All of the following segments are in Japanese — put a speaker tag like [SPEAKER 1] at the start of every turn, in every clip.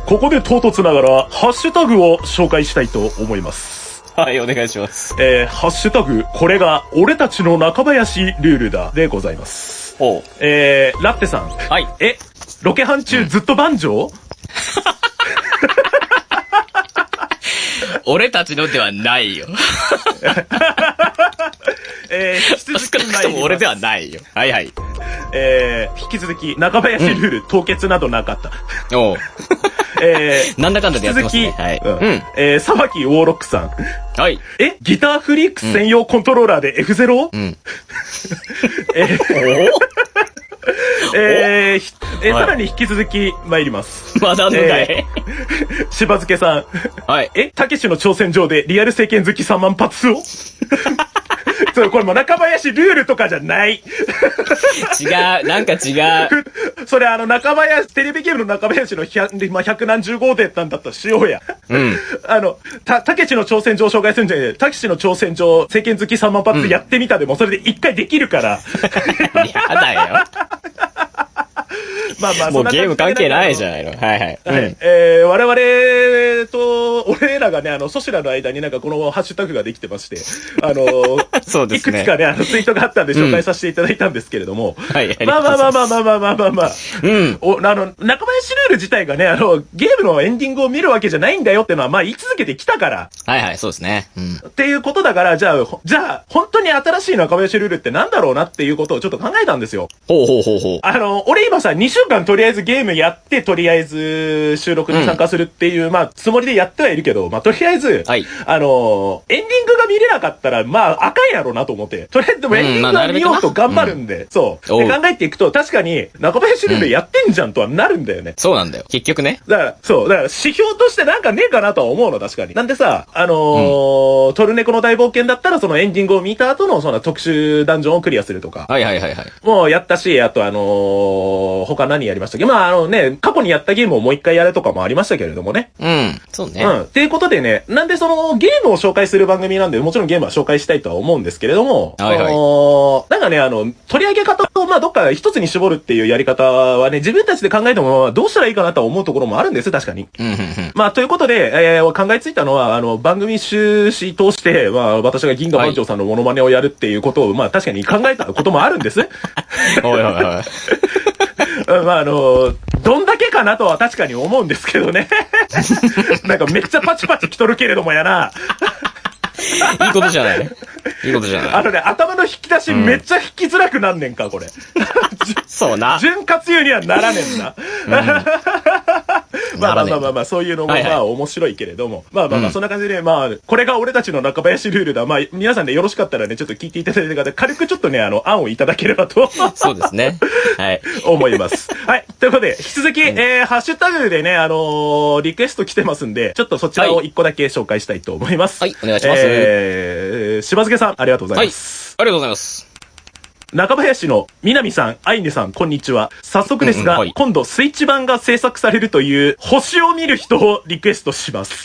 [SPEAKER 1] ここで唐突ながら、ハッシュタグを紹介したいと思います。
[SPEAKER 2] はい、お願いします。
[SPEAKER 1] ハッシュタグ、これが俺たちの中林ルールだでございます。
[SPEAKER 2] おう。
[SPEAKER 1] ラッテさん。
[SPEAKER 2] はい。
[SPEAKER 1] ロケハン中ずっとバンジョー、
[SPEAKER 2] 俺たちのではないよ。少なくとも俺ではないよ。はいはい。
[SPEAKER 1] 引き続き、中林ルール、凍結などなかった。
[SPEAKER 2] おう。なんだかんだでやってますね。はい。
[SPEAKER 1] 沢木ウォーロックさん。
[SPEAKER 2] はい。
[SPEAKER 1] ギターフリークス専用コントローラーで F0？ さらに引き続き参ります。
[SPEAKER 2] まだあんのかい？
[SPEAKER 1] しばづけさん。
[SPEAKER 2] はい。
[SPEAKER 1] たけしの挑戦状でリアル聖剣好き3万発をこれもう中林ルールとかじゃない。
[SPEAKER 2] 違う、なんか違う。
[SPEAKER 1] それ中林、テレビゲームの中林の百何十号でなんだったらしようや。
[SPEAKER 2] うん。
[SPEAKER 1] たけしの挑戦状を紹介するんじゃねえ。たけしの挑戦状、聖剣好き3万発やってみたでもそれで1回できるから。
[SPEAKER 2] やだよ。
[SPEAKER 1] まあまあ、
[SPEAKER 2] もうゲーム関係ないじゃないの。はいはい。
[SPEAKER 1] 我々と、俺らがね、ソシュラの間になんかこのハッシュタグができてまして、
[SPEAKER 2] そうですね。
[SPEAKER 1] いくつかね、ツイートがあったんで紹介させていただいたんですけれども、
[SPEAKER 2] はい。
[SPEAKER 1] まあ。中林ルール自体がね、ゲームのエンディングを見るわけじゃないんだよってのは、まあ言い続けてきたから。
[SPEAKER 2] はいはい、そうですね。
[SPEAKER 1] っていうことだから、じゃあ、本当に新しい中林ルールってなんだろうなっていうことをちょっと考えたんですよ。
[SPEAKER 2] ほう。
[SPEAKER 1] 俺今さ、2週間とりあえずゲームやって、とりあえず収録に参加するっていう、まあ、つもりでやってはいるけど、まあ、とりあえず、
[SPEAKER 2] はい。
[SPEAKER 1] エンディングが見れなかったら、まあ、あかんやろなと思って。とりあえずでもエンディングは見ようと頑張るんで、そう。で、考えていくと、確かに、中林ルールやってんじゃんとはなるんだよね。
[SPEAKER 2] そうなんだよ。結局ね。
[SPEAKER 1] だから、指標としてなんかねえかなとは思うの、確かに。なんでさ、トルネコの大冒険だったら、そのエンディングを見た後の、その特殊ダンジョンをクリアするとか。
[SPEAKER 2] はい。
[SPEAKER 1] もうやったし、あと他何やりましたっけ？まあ過去にやったゲームをもう一回やるとかもありましたけれどもね。
[SPEAKER 2] そうね。
[SPEAKER 1] っていうことでね、なんでそのゲームを紹介する番組なんで、もちろんゲームは紹介したいとは思うんですけれども、
[SPEAKER 2] はい。
[SPEAKER 1] なんかね、取り上げ方をまあどっか一つに絞るっていうやり方はね、自分たちで考えてもどうしたらいいかなと思うところもあるんです、確かに。まあということで、考えついたのは、番組終始通して、まあ私が銀河番長さんのモノマネをやるっていうことを、まあ確かに考えたこともあるんです。
[SPEAKER 2] おい。
[SPEAKER 1] まあどんだけかなとは確かに思うんですけどね。なんかめっちゃパチパチ来とるけれどもやな。
[SPEAKER 2] いいことじゃない。
[SPEAKER 1] 頭の引き出しめっちゃ引きづらくなんねんか、これ。
[SPEAKER 2] そうな。
[SPEAKER 1] 潤滑油にはならねんな。まあ、そういうのもまあ面白いけれども。まあ、そんな感じで、まあ、これが俺たちの中林ルールだ。まあ、皆さんでよろしかったらね、ちょっと聞いていただいてから、軽くちょっとね、案をいただければと。
[SPEAKER 2] そうですね。はい。
[SPEAKER 1] 思います。はい。ということで、引き続き、ハッシュタグでね、リクエスト来てますんで、ちょっとそちらを一個だけ紹介したいと思います。
[SPEAKER 2] はい、お願いします。
[SPEAKER 1] しばづけさん、ありがとうございます。
[SPEAKER 2] はい。ありがとうございます。
[SPEAKER 1] 中林の南さん、アイネさん、こんにちは。早速ですが、今度スイッチ版が制作されるという星を見る人をリクエストします。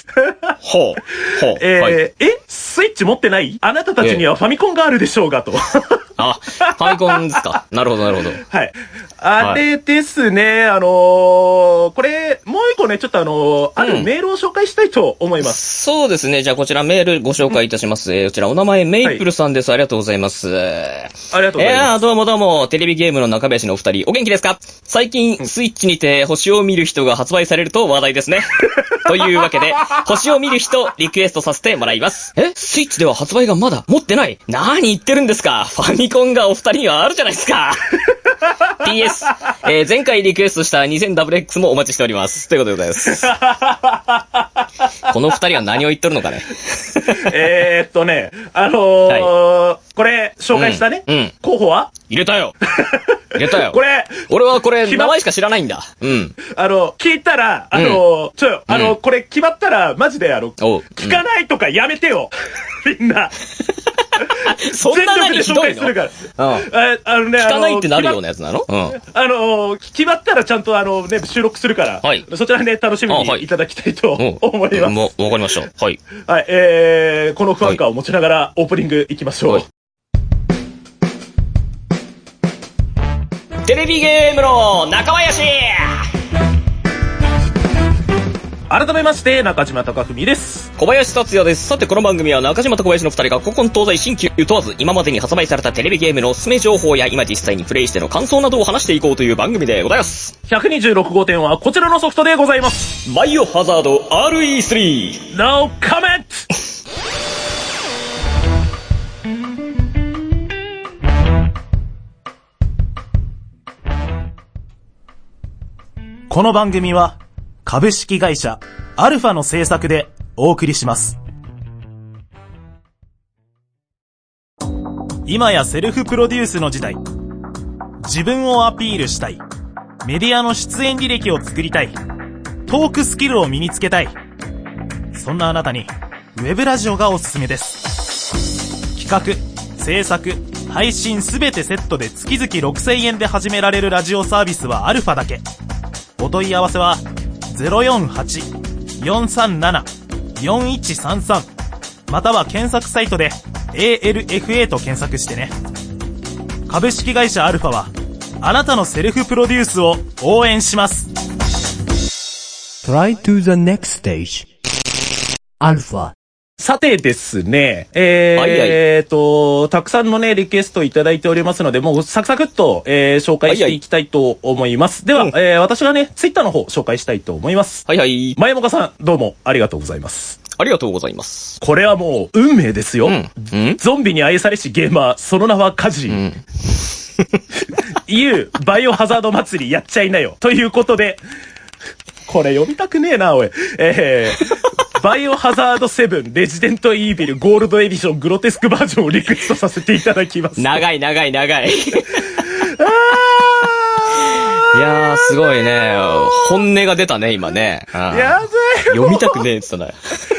[SPEAKER 1] スイッチ持ってない？あなたたちにはファミコンがあるでしょうがと。
[SPEAKER 2] あ、ファミコンですか。なるほど。
[SPEAKER 1] はい。あれですね、これ、もう一個ね、ちょっとあるメールを紹介したいと思います。
[SPEAKER 2] そうですね。じゃあこちらメールご紹介いたします。こちらお名前メイプルさんです。ありがとうございます。
[SPEAKER 1] ありがとうございます。
[SPEAKER 2] どうも、テレビゲームの中林のお二人、お元気ですか？最近、スイッチにて星を見る人が発売されると話題ですね。というわけで、星を見る人、リクエストさせてもらいます。スイッチでは発売がまだ持ってない？何言ってるんですか？ファミコンがお二人にはあるじゃないですか。PS、前回リクエストした 2000WX もお待ちしております。ということでございます。この二人は何を言っとるのかね。
[SPEAKER 1] これ、紹介したね。候補は
[SPEAKER 2] 入れたよ。俺はこれ、名前しか知らないんだ。
[SPEAKER 1] 聞いたら、これ決まったら、マジで聞かないとかやめてよ。みんな。
[SPEAKER 2] そんな何ひどいの？
[SPEAKER 1] 聞
[SPEAKER 2] かないってなるようなやつなの？
[SPEAKER 1] 決まったらちゃんと収録するから、そちらね、楽しみにいただきたいと思います。
[SPEAKER 2] わかりました。はい。
[SPEAKER 1] はい、この不安感を持ちながらオープニングいきましょう。
[SPEAKER 2] テレビゲームの中林。
[SPEAKER 1] 改めまして、中島貴文です。
[SPEAKER 2] 小林達也です。さて、この番組は中島と小林の二人が古今東西新旧問わず、今までに発売されたテレビゲームのおすすめ情報や今実際にプレイしての感想などを話していこうという番組でございます。
[SPEAKER 1] 126号店はこちらのソフトでございます。
[SPEAKER 2] バイオハザード RE3
[SPEAKER 1] No comment!
[SPEAKER 3] この番組は株式会社アルファの制作でお送りします。今やセルフプロデュースの時代。自分をアピールしたい。メディアの出演履歴を作りたい。トークスキルを身につけたい。そんなあなたにウェブラジオがおすすめです。企画、制作、配信すべてセットで月々6000円で始められるラジオサービスはアルファだけ。お問い合わせは 048-437-4133 または検索サイトで ALFA と検索してね。株式会社アルファはあなたのセルフプロデュースを応援します。
[SPEAKER 4] Try to the next stage アルファ。
[SPEAKER 1] さてですね、
[SPEAKER 2] はい
[SPEAKER 1] たくさんのね、リクエストいただいておりますので、もうサクサクっと、紹介していきたいと思います。では、私がね、ツイッターの方紹介したいと思います。
[SPEAKER 2] はいはい。
[SPEAKER 1] 前もかさん、どうもありがとうございます。
[SPEAKER 2] ありがとうございます。
[SPEAKER 1] これはもう、運命ですよ。ゾンビに愛されしゲーマー、その名はカジ。バイオハザード祭りやっちゃいなよ。ということで、これ読みたくねえな、おい。バイオハザード7レジデントイービルゴールドエディショングロテスクバージョンをリクエストさせていただきます。
[SPEAKER 2] 長い。いやー、すごいね。本音が出たね、今ね。
[SPEAKER 1] やだよ。
[SPEAKER 2] 読みたくねえって言った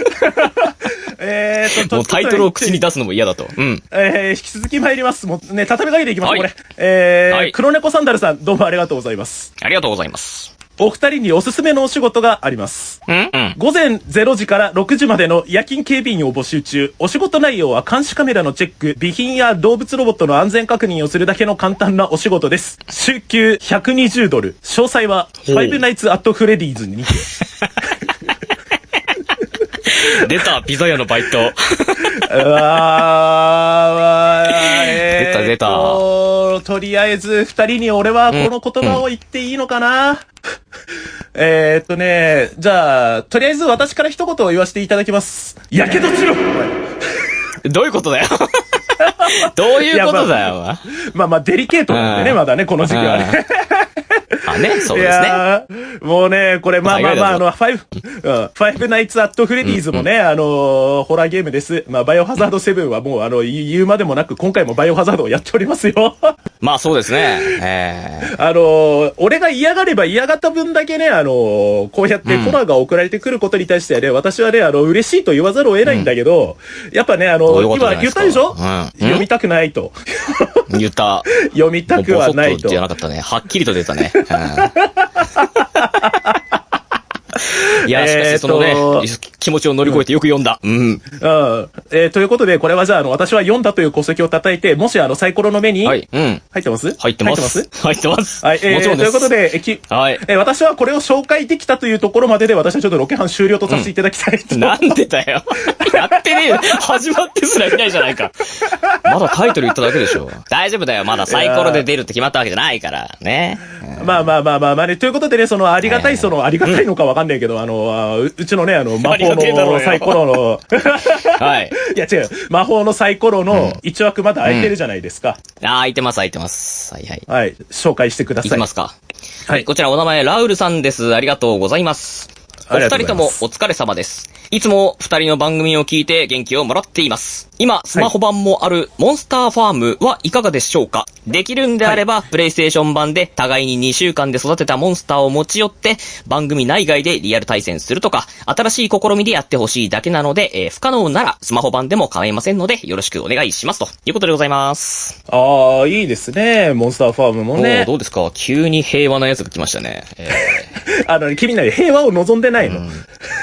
[SPEAKER 2] な。もうタイトルを口に出すのも嫌だと。引
[SPEAKER 1] き続き参ります。もうね、畳みかけていきます、これ。黒猫サンダルさん、どうもありがとうございます。
[SPEAKER 2] ありがとうございます。
[SPEAKER 1] お二人におすすめのお仕事があります。午前0時から6時までの夜勤警備員を募集中。お仕事内容は監視カメラのチェック、備品や動物ロボットの安全確認をするだけの簡単なお仕事です。週給120ドル。詳細は、ファイブナイツアットフレディーズにて。
[SPEAKER 2] 出た、ピザ屋のバイト。出た。
[SPEAKER 1] とりあえず、二人に俺はこの言葉を言っていいのかな、じゃあ、とりあえず私から一言言わせていただきます。やけどしろ
[SPEAKER 2] どういうことだよどういうことだよ
[SPEAKER 1] まあ、デリケートなんでね、まだね、この時期はね。
[SPEAKER 2] ね、そうですね。いや
[SPEAKER 1] もうね、これ、ファイブナイツアットフレディーズもね、ホラーゲームです。バイオハザード7はもう、言うまでもなく、今回もバイオハザードをやっておりますよ。
[SPEAKER 2] まあ、そうですね。
[SPEAKER 1] 俺が嫌がれば嫌がった分だけね、こうやってホラーが送られてくることに対してはね、私はね、嬉しいと言わざるを得ないんだけど、やっぱね、今言ったでしょ？読みたくないと。
[SPEAKER 2] 言った。
[SPEAKER 1] 読みたくはないと。
[SPEAKER 2] じゃなかったね。はっきりと出たね。いや、しかしそのね、気持ちを乗り越えてよく読んだ。と
[SPEAKER 1] いうことで、これはじゃあ、私は読んだという功績を叩いて、もしサイコロの目に、入ってます？
[SPEAKER 2] 入ってます。はい、もちろんです。
[SPEAKER 1] ということで、私はこれを紹介できたというところまでで、私はちょっとロケハン終了とさせていただきたい。
[SPEAKER 2] なんでだよ。やってねえよ。始まってすらいないじゃないか。まだタイトル言っただけでしょ。大丈夫だよ。まだサイコロで出るって決まったわけじゃないから。ね。
[SPEAKER 1] まあね、ということでね、ありがたいありがたいのかわかんないけど、うちのね、魔法のサイコロの、
[SPEAKER 2] はい。
[SPEAKER 1] いや違う、魔法のサイコロの1枠まだ空いてるじゃないですか。
[SPEAKER 2] 空いてます。はい。
[SPEAKER 1] はい、紹介してください。
[SPEAKER 2] いきますか。はい。こちらお名前、ラウルさんです。ありがとうございます。お二人ともお疲れ様です。いつも二人の番組を聞いて元気をもらっています。今、スマホ版もあるモンスターファームはいかがでしょうか？できるんであれば、プレイステーション版で互いに2週間で育てたモンスターを持ち寄って、番組内外でリアル対戦するとか、新しい試みでやってほしいだけなので、不可能ならスマホ版でも構いませんので、よろしくお願いします。ということでございます。
[SPEAKER 1] いいですね。モンスターファームもね。
[SPEAKER 2] どうですか？急に平和なやつが来ましたね。
[SPEAKER 1] 君なり平和を望んでないの？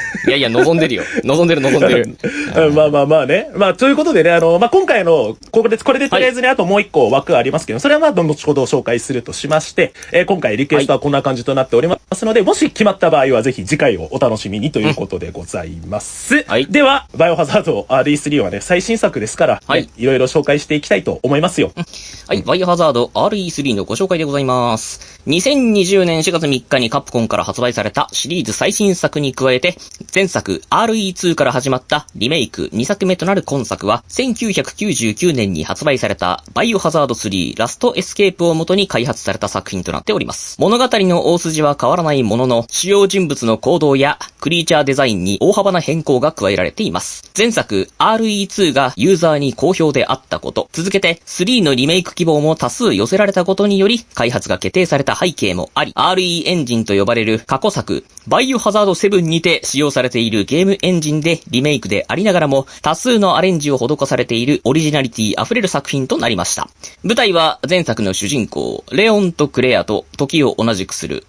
[SPEAKER 2] いやいや、望んでるよ。望んでる。
[SPEAKER 1] まあね。まあ、ということでね、今回の、これでとりあえずね、あともう一個枠ありますけど、それはまあ、後ほど紹介するとしまして、今回リクエストはこんな感じとなっておりますので、もし決まった場合はぜひ次回をお楽しみにということでございます。はい。では、バイオハザード RE3 はね、最新作ですから、はい。いろいろ紹介していきたいと思いますよ。
[SPEAKER 2] はい。バイオハザード RE3 のご紹介でございます。2020年4月3日にカプコンから発売されたシリーズ最新作に加えて、前作 RE2 から始まったリメイク2作目となる今作は、1999年に発売されたバイオハザード3ラストエスケープを元に開発された作品となっております。物語の大筋は変わらないものの、主要人物の行動やクリーチャーデザインに大幅な変更が加えられています。前作 RE2 がユーザーに好評であったこと、続けて3のリメイク希望も多数寄せられたことにより、開発が決定された背景もあり、RE エンジンと呼ばれる過去作、バイオハザード7にて使用されているゲームエンジンでリメイクでありながらも、多数のアレンジを施されているオリジナリティ溢れる作品となりました。舞台は前作の主人公、レオンとクレアと時を同じくする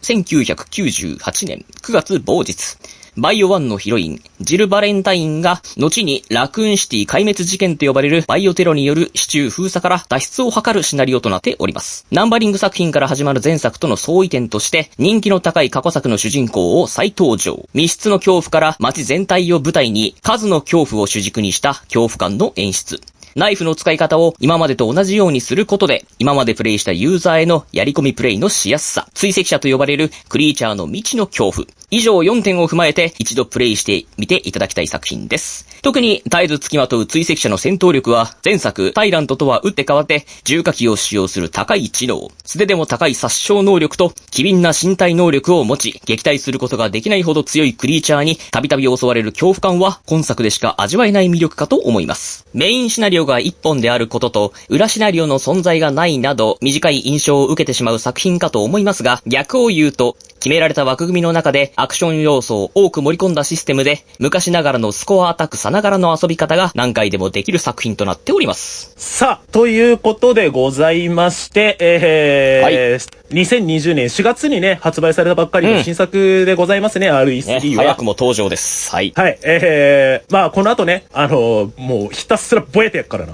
[SPEAKER 2] 1998年9月某日。バイオ1のヒロイン、ジル・バレンタインが、後にラクーンシティ壊滅事件と呼ばれるバイオテロによる市中封鎖から脱出を図るシナリオとなっております。ナンバリング作品から始まる前作との相違点として、人気の高い過去作の主人公を再登場。密室の恐怖から街全体を舞台に、数の恐怖を主軸にした恐怖感の演出。ナイフの使い方を今までと同じようにすることで、今までプレイしたユーザーへのやり込みプレイのしやすさ、追跡者と呼ばれるクリーチャーの未知の恐怖。以上4点を踏まえて一度プレイしてみていただきたい作品です。特に絶えず付きまとう追跡者の戦闘力は、前作タイラントとは打って変わって重火器を使用する高い知能、素手でも高い殺傷能力と機敏な身体能力を持ち、撃退することができないほど強いクリーチャーにたびたび襲われる恐怖感は今作でしか味わえない魅力かと思います。メインシナリオが1本であることと、裏シナリオの存在がないなど短い印象を受けてしまう作品かと思いますが、逆を言うと、決められた枠組みの中でアクション要素を多く盛り込んだシステムで、昔ながらのスコアアタックさながらの遊び方が何回でもできる作品となっております。
[SPEAKER 1] さあ、ということでございまして、はい、2020年4月にね、発売されたばっかりの新作でございますね、RE3 は。
[SPEAKER 2] 早くも登場です。はい。
[SPEAKER 1] はい、まあ、この後ね、もうひたすらぼえてやっからな。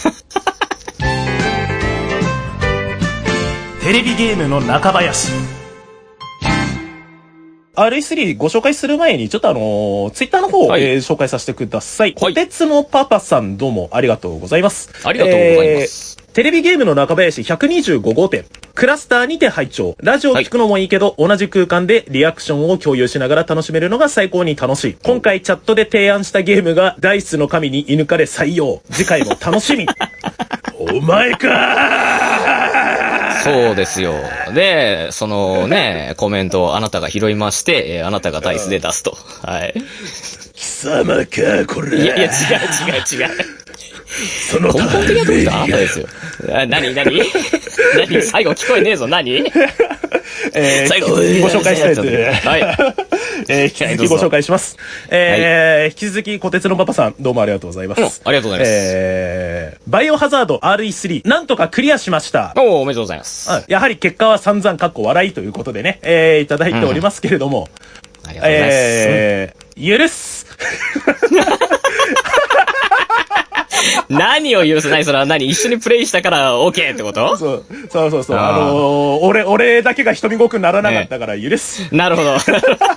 [SPEAKER 3] テレビゲームの中林。
[SPEAKER 1] RE3 ご紹介する前に、ちょっとツイッターの方を、紹介させてください。こてつのパパさんどうもありがとうございます。
[SPEAKER 2] ありがとうございます。
[SPEAKER 1] テレビゲームの中林125号店。クラスターにて拝聴。ラジオ聞くのもいいけど、同じ空間でリアクションを共有しながら楽しめるのが最高に楽しい。今回チャットで提案したゲームが、ダイスの神に射抜かれ採用。次回も楽しみ。お前か
[SPEAKER 2] そうですよ。で、そのね、コメントをあなたが拾いまして、あなたがダイスで出すと。はい。
[SPEAKER 1] 貴様か、これ。
[SPEAKER 2] いや、違う。
[SPEAKER 1] その
[SPEAKER 2] 根本的なことはあなたですよ。何最後聞こえねえぞ、何
[SPEAKER 1] 最後、ご紹介したいという。はい。引き続きご紹介します。引き続き、小鉄のパパさん、どうもありがとうございます。
[SPEAKER 2] ありがとうございます。
[SPEAKER 1] バイオハザード RE3、なんとかクリアしました。
[SPEAKER 2] おめでとうございます。
[SPEAKER 1] やはり結果は散々かっこ笑いということでね、いただいておりますけれども。
[SPEAKER 2] ありがとうございます。
[SPEAKER 1] 許す。
[SPEAKER 2] 何を許せないそれは何一緒にプレイしたから OK ってこと
[SPEAKER 1] そう。俺だけが瞳ごくならなかったから許す。
[SPEAKER 2] なるほど。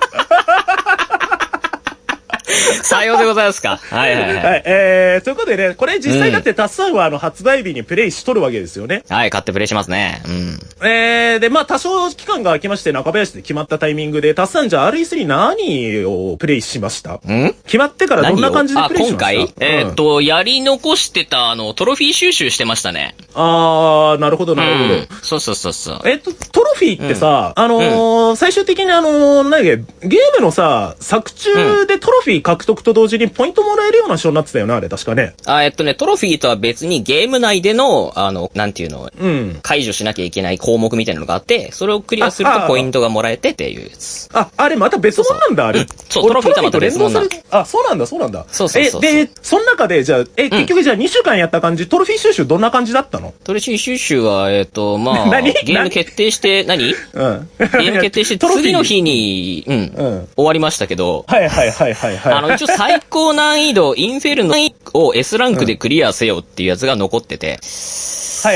[SPEAKER 2] さようでございますか。はい。
[SPEAKER 1] ということでね、これ実際だってタッサンは発売日にプレイしとるわけですよね。
[SPEAKER 2] はい、買ってプレイしますね。
[SPEAKER 1] で、まあ多少期間が空きまして中林で決まったタイミングで、タッサンじゃあ RE3 何をプレイしました？決まってからどんな感じでプレイしました？
[SPEAKER 2] 今回やり残してたトロフィー収集してましたね。
[SPEAKER 1] なるほど。そう。トロフィーってさ、最終的にゲームのさ、作中でトロフィー獲獲得と同時にポイントもらえるような仕様になってたよな、あれ確かね。
[SPEAKER 2] トロフィーとは別にゲーム内での、なんていうの、解除しなきゃいけない項目みたいなのがあって、それをクリアするとポイントがもらえてっていうやつ。
[SPEAKER 1] あれまた別物なんだ、あれ。
[SPEAKER 2] そう、トロフィーとはまた別物なんだ。
[SPEAKER 1] そうなんだ、そうなんだ。
[SPEAKER 2] そう。
[SPEAKER 1] で、その中で、じゃあ、結局じゃあ2週間やった感じ、トロフィー収集どんな感じだったの？
[SPEAKER 2] トロフィー収集は、ゲーム決定して、ゲーム決定して、次の日に、終わりましたけど、
[SPEAKER 1] はい。
[SPEAKER 2] 一応最高難易度、インフェルノを S ランクでクリアせよっていうやつが残ってて、
[SPEAKER 1] はい。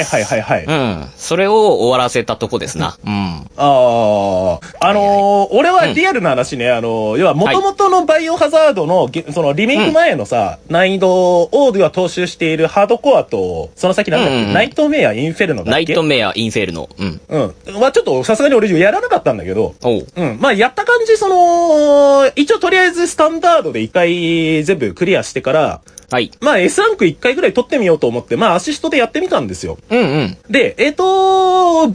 [SPEAKER 2] それを終わらせたとこですな。
[SPEAKER 1] 俺はリアルな話ね、要は元々のバイオハザードの、そのリメイク前のさ、難易度をでは踏襲しているハードコアと、その先なんだっけ、ナイトメアインフェルノだっけ？
[SPEAKER 2] ナイトメアインフェルノ。
[SPEAKER 1] まあちょっとさすがに俺やらなかったんだけど、まあやった感じ、一応とりあえずスタンダードで一回全部クリアしてから、まあ S ランク1回ぐらい取ってみようと思って、まあアシストでやってみたんですよ。で、バイオ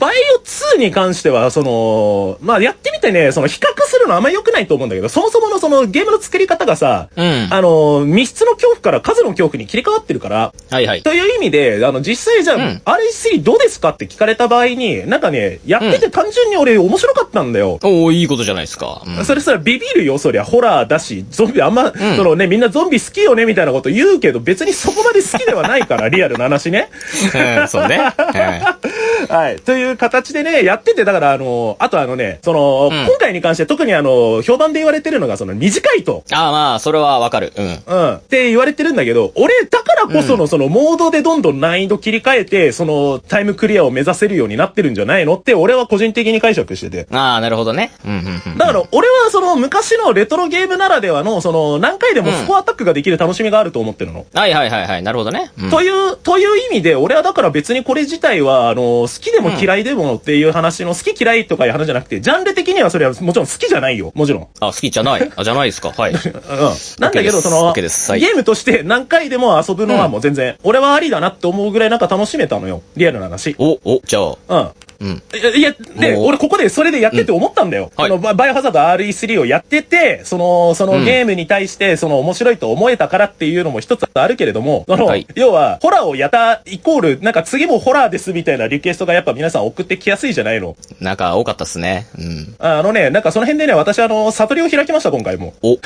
[SPEAKER 1] 2に関しては、まあやってみてね、比較するのあんま良くないと思うんだけど、そもそものゲームの作り方がさ、密室の恐怖から数の恐怖に切り替わってるから、という意味で、実際じゃあ、RH3 どうですかって聞かれた場合に、なんかね、やってて単純に俺面白かったんだよ。
[SPEAKER 2] いいことじゃないですか。
[SPEAKER 1] それさ、ビビるよ、そりゃ。ホラーだし、ゾンビあんま、みんなゾンビ好きよね、みたいなこと言うけど、別にそこまで好きではないから、リアルな話ね。
[SPEAKER 2] そうね。
[SPEAKER 1] はい。という形でね、やってて、だからあと今回に関して特に評判で言われてるのが、短いと。
[SPEAKER 2] まあ、それはわかる。
[SPEAKER 1] って言われてるんだけど、俺、だからこそのモードでどんどん難易度切り替えて、タイムクリアを目指せるようになってるんじゃないのって、俺は個人的に解釈してて。
[SPEAKER 2] なるほどね。
[SPEAKER 1] だから、俺は昔のレトロゲームならではの、何回でもスコアアタックができる楽しみがあると思ってるの。
[SPEAKER 2] なるほどね。
[SPEAKER 1] という意味で、俺はだから別にこれ自体は、好きでも嫌いでもっていう話の、好き嫌いとかいう話じゃなくて、ジャンル的にはそれはもちろん好きじゃないよ。もちろん。
[SPEAKER 2] 好きじゃない。じゃないですか。はい。
[SPEAKER 1] なんだけど、ゲームとして何回でも遊ぶのはもう全然、俺はありだなって思うぐらいなんか楽しめたのよ。リアルな話。
[SPEAKER 2] じゃあ。
[SPEAKER 1] いや、で、俺ここでそれでやってて思ったんだよ。バイオハザード RE3 をやってて、そのゲームに対して、面白いと思えたからっていうのも一つあるけれども、要は、ホラーをやったイコール、なんか次もホラーですみたいなリクエストがやっぱ皆さん送ってきやすいじゃないの。
[SPEAKER 2] なんか多かったっすね。
[SPEAKER 1] なんかその辺でね、私悟りを開きました、今回も。
[SPEAKER 2] ホ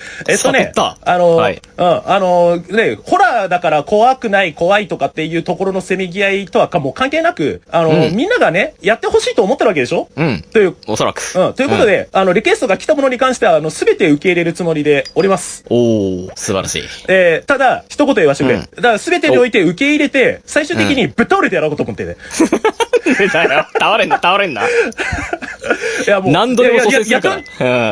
[SPEAKER 1] ラーだから怖くない、怖いとかっていうところのせめぎ合いとはもう関係なく、みんながね、やってほしいと思ってるわけでしょ？
[SPEAKER 2] おそらく。
[SPEAKER 1] ということで、リクエストが来たものに関しては、すべて受け入れるつもりでおります。
[SPEAKER 2] 素晴らしい。
[SPEAKER 1] ただ、一言言わせてくれ。だから、すべてにおいて受け入れて、最終的にぶっ倒れてやろうと思ってね。
[SPEAKER 2] 倒れんな。
[SPEAKER 1] いや、もう、
[SPEAKER 2] 何度でも蘇生するから。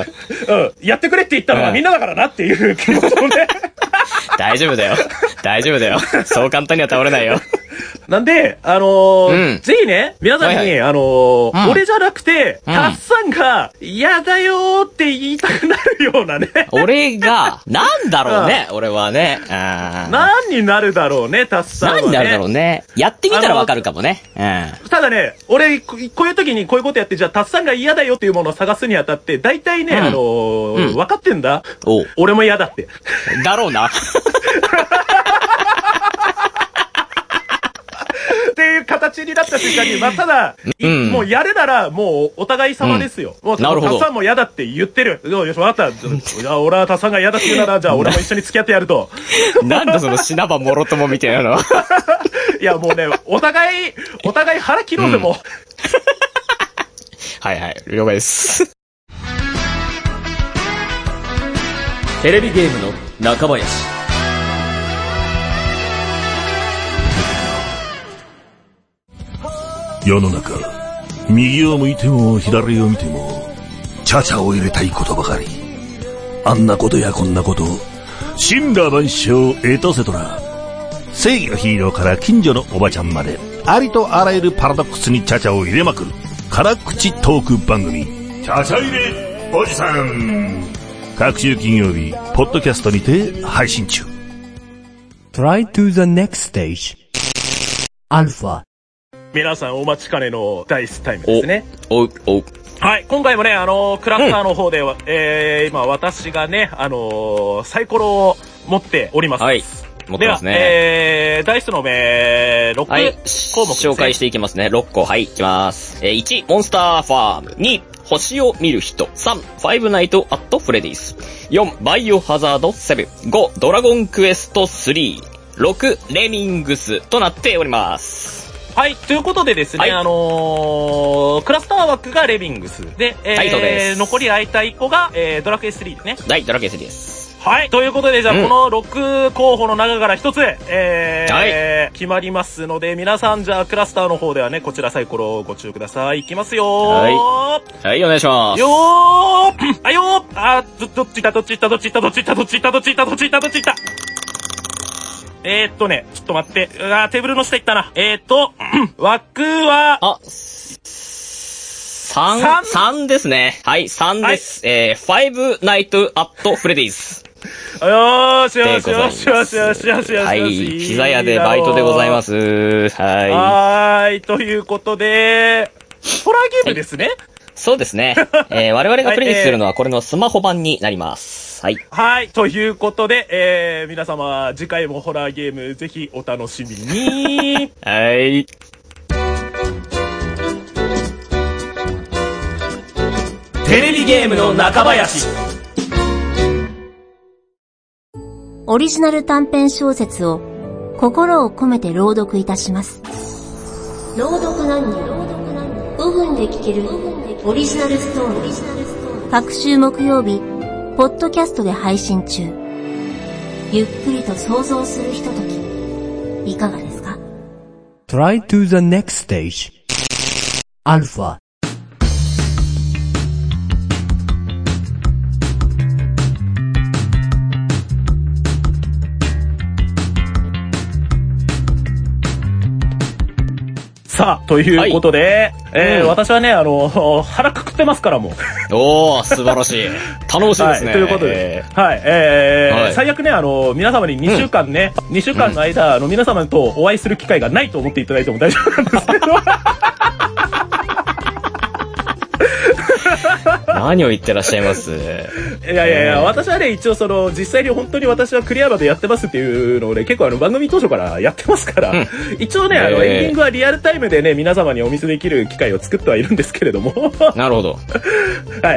[SPEAKER 1] やってくれって言ったのはみんなだからなっていう気持ちもね。
[SPEAKER 2] 大丈夫だよ。そう簡単には倒れないよ。
[SPEAKER 1] なんで、ぜひね、皆さんに、俺じゃなくて、タッさんが、嫌だよーって言いたくなるようなね。
[SPEAKER 2] 俺が、なんだろうね、俺はね。
[SPEAKER 1] 何になるだろうね、タッさんはね。
[SPEAKER 2] 何になるだろうね。やってみたらわかるかもね。
[SPEAKER 1] ただね、俺、こういう時にこういうことやって、じゃあ、タッさんが嫌だよっていうものを探すにあたって、大体ね、分かってんだ。俺も嫌だって。
[SPEAKER 2] だろうな。
[SPEAKER 1] っていう形になった瞬間に、まあ、ただ、もうやるなら、もうお互い様ですよ。もう、
[SPEAKER 2] なるほど。
[SPEAKER 1] タッさんも嫌だって言ってる。よし、わかった。じゃあ、俺はタッさんが嫌だって言うなら、じゃあ、俺も一緒に付き合ってやると。
[SPEAKER 2] なんだその死なばもろともみたいなの。
[SPEAKER 1] いや、もうね、お互い腹切ろうぜ、もう。
[SPEAKER 2] はい、了解です。テレビゲームの中林。
[SPEAKER 5] 世の中、右を向いても左を見ても、チャチャを入れたいことばかり。あんなことやこんなこと、神羅万象エトセトラ。正義のヒーローから近所のおばちゃんまで、ありとあらゆるパラドックスにチャチャを入れまくる、辛口トーク番組、チャチャ入れおじさん。各週金曜日、ポッドキャストにて配信中。
[SPEAKER 4] Try to the next stage. Alpha
[SPEAKER 1] 皆さんお待ちかねのダイスタイムですね。
[SPEAKER 2] おう。
[SPEAKER 1] はい。今回もね、クラフターの方では、今私がね、サイコロを持っております。
[SPEAKER 2] はい。持ってますね。
[SPEAKER 1] では、ダイスの6項目ですね。
[SPEAKER 2] 紹介していきますね。6個。はい、いきます。1、モンスターファーム。2、星を見る人。3、ファイブナイトアットフレディス。4、バイオハザード7。5、ドラゴンクエスト3。6、レミングスとなっております。
[SPEAKER 1] はい。ということでですね、はい、クラスター枠がレビングスで、
[SPEAKER 2] はい、そうです。
[SPEAKER 1] 残り空いた1個が、ドラクエ3ですね。
[SPEAKER 2] はい、ドラクエ3です。
[SPEAKER 1] はい。ということで、じゃあ、この6候補の中から1つ、はい、決まりますので、皆さん、じゃあ、クラスターの方ではね、こちらサイコロをご注意ください。いきますよー。
[SPEAKER 2] はい。はい、お願いします。
[SPEAKER 1] よーあよーあー、どっち行ったちょっと待って。テーブルの下行ったな。枠は、
[SPEAKER 2] 3ですね。はい、3です。ファイブナイトアットフレディーズ。
[SPEAKER 1] よーし。はい、
[SPEAKER 2] ピザ屋でバイトでございます。
[SPEAKER 1] はい。ということで、ホラーゲームですね。
[SPEAKER 2] そうですね。我々がプレイするのはこれのスマホ版になります。はい。
[SPEAKER 1] はい。ということで、皆様、次回もホラーゲーム、ぜひお楽しみに。
[SPEAKER 2] はい。
[SPEAKER 1] テレビゲームの中林。
[SPEAKER 6] オリジナル短編小説を心を込めて朗読いたします。朗読何人5分で聞けるオリジナルストーリー。各週木曜日、ポッドキャストで配信中。ゆっくりと想像するひととき、いかがですか？
[SPEAKER 4] Try to the next stage. Alpha.
[SPEAKER 1] さあ、ということで、私はね、腹くくってますからもう。
[SPEAKER 2] おー、素晴らしい。頼もしいですね。
[SPEAKER 1] はい、ということで、最悪ね、皆様に2週間ね、2週間の間、皆様とお会いする機会がないと思っていただいても大丈夫なんですけど。
[SPEAKER 2] 何を言ってらっしゃいます？
[SPEAKER 1] いや、私はね、一応実際に本当に私はクリアまでやってますっていうのをね、結構番組当初からやってますから、一応ね、エンディングはリアルタイムでね、皆様にお見せできる機会を作ってはいるんですけれども。
[SPEAKER 2] なるほど。
[SPEAKER 1] はい、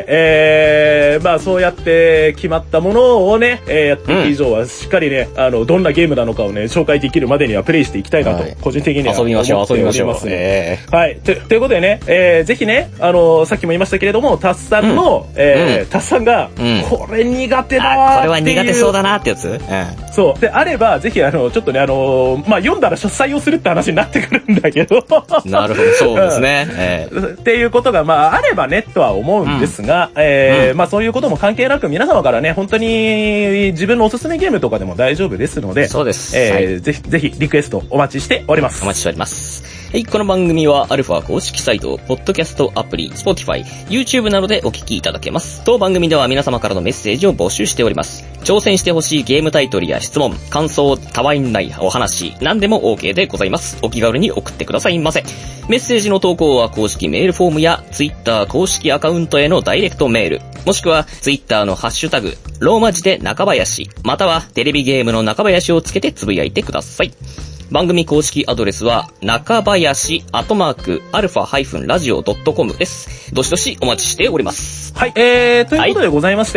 [SPEAKER 1] まあそうやって決まったものをね、やっていく以上はしっかりね、どんなゲームなのかをね、紹介できるまでにはプレイしていきたいなと、個人的には思っております。
[SPEAKER 2] 遊びましょう。
[SPEAKER 1] はい。ということでね、ぜひね、さっきも言いましたけれども、タスさんの、タスさんが、これ苦手だわーっていう。
[SPEAKER 2] これは苦手そうだなってやつ？
[SPEAKER 1] そう。で、あれば、ぜひちょっとね、まあ、読んだら採用するって話になってくるんだけど。
[SPEAKER 2] なるほど、そうですね。
[SPEAKER 1] っていうことが、まあ、あればね、とは思うんですが、まあ、そういうことも関係なく、皆様からね、本当に自分のおすすめゲームとかでも大丈夫ですので、
[SPEAKER 2] そうです。
[SPEAKER 1] ぜひ、リクエストお待ちしております。
[SPEAKER 2] お待ちしております。はい、この番組はアルファ公式サイト、ポッドキャストアプリ、Spotify、YouTube などでお聞きいただけます。当番組では皆様からのメッセージを募集しております。挑戦してほしいゲームタイトルや質問、感想、たわいないお話、何でも OK でございます。お気軽に送ってくださいませ。メッセージの投稿は公式メールフォームや Twitter 公式アカウントへのダイレクトメール、もしくは Twitter のハッシュタグ、ローマ字で中林、またはテレビゲームの中林をつけてつぶやいてください。番組公式アドレスは、中林@alpha-radio.com です。どしどしお待ちしております。
[SPEAKER 1] はい。ということでございまして、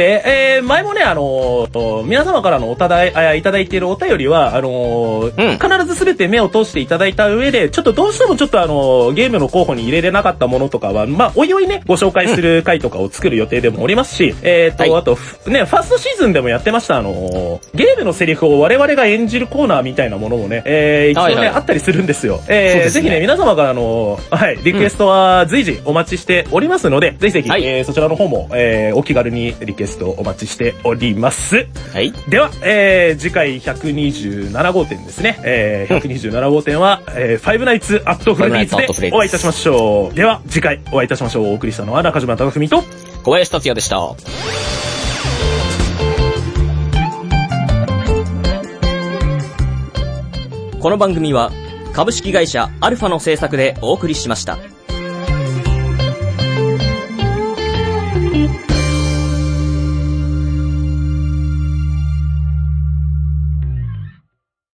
[SPEAKER 1] 前もね、皆様からのいただいているお便りは、必ずすべて目を通していただいた上で、ちょっとどうしてもちょっとゲームの候補に入れれなかったものとかは、まあ、おいおいね、ご紹介する回とかを作る予定でもおりますし、あと、ね、ファーストシーズンでもやってました、ゲームのセリフを我々が演じるコーナーみたいなものもね、一応ね、あったりするんですよ。ぜひね、皆様からリクエストは随時お待ちしておりますので、ぜひぜひ、そちらの方も、お気軽にリクエストお待ちしております。
[SPEAKER 2] はい。
[SPEAKER 1] では、次回127号店ですね。127号店は、ファイブナイツアットフレディーズでお会いいたしましょう。では、次回お会いいたしましょう。お送りしたのは中島貴文と
[SPEAKER 2] 小林達也でした。この番組は株式会社アルファの制作でお送りしました。